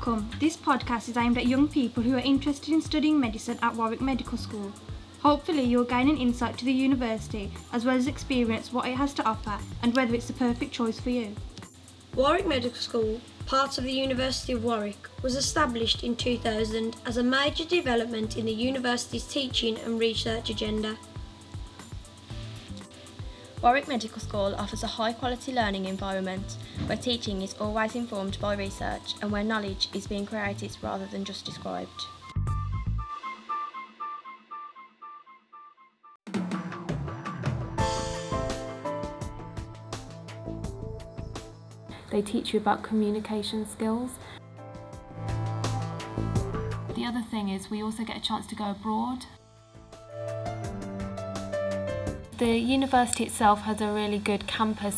Welcome. This podcast is aimed at young people who are interested in studying medicine at Warwick Medical School. Hopefully you'll gain an insight to the university as well as experience what it has to offer and whether it's the perfect choice for you. Warwick Medical School, part of the University of Warwick, was established in 2000 as a major development in the university's teaching and research agenda. Warwick Medical School offers a high-quality learning environment where teaching is always informed by research and where knowledge is being created rather than just described. They teach you about communication skills. The other thing is we also get a chance to go abroad. The university itself has a really good campus.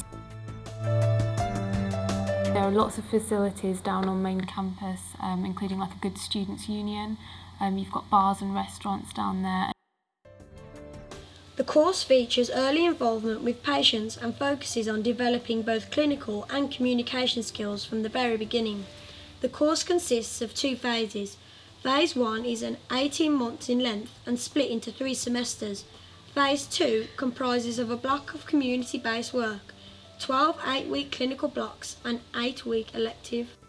There are lots of facilities down on main campus, including like a good students' union. You've got bars and restaurants down there. The course features early involvement with patients and focuses on developing both clinical and communication skills from the very beginning. The course consists of 2 phases. Phase 1 is 18 months in length and split into 3 semesters. Phase 2 comprises of a block of community-based work, 12 8-week clinical blocks and 8-week elective.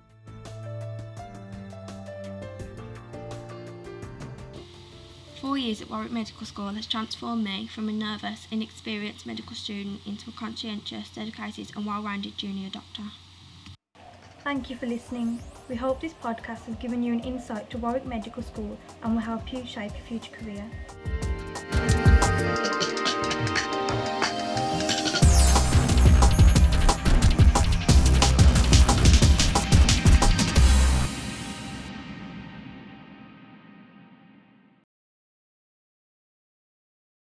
Four years at Warwick Medical School has transformed me from a nervous, inexperienced medical student into a conscientious, dedicated and well-rounded junior doctor. Thank you for listening. We hope this podcast has given you an insight to Warwick Medical School and will help you shape your future career.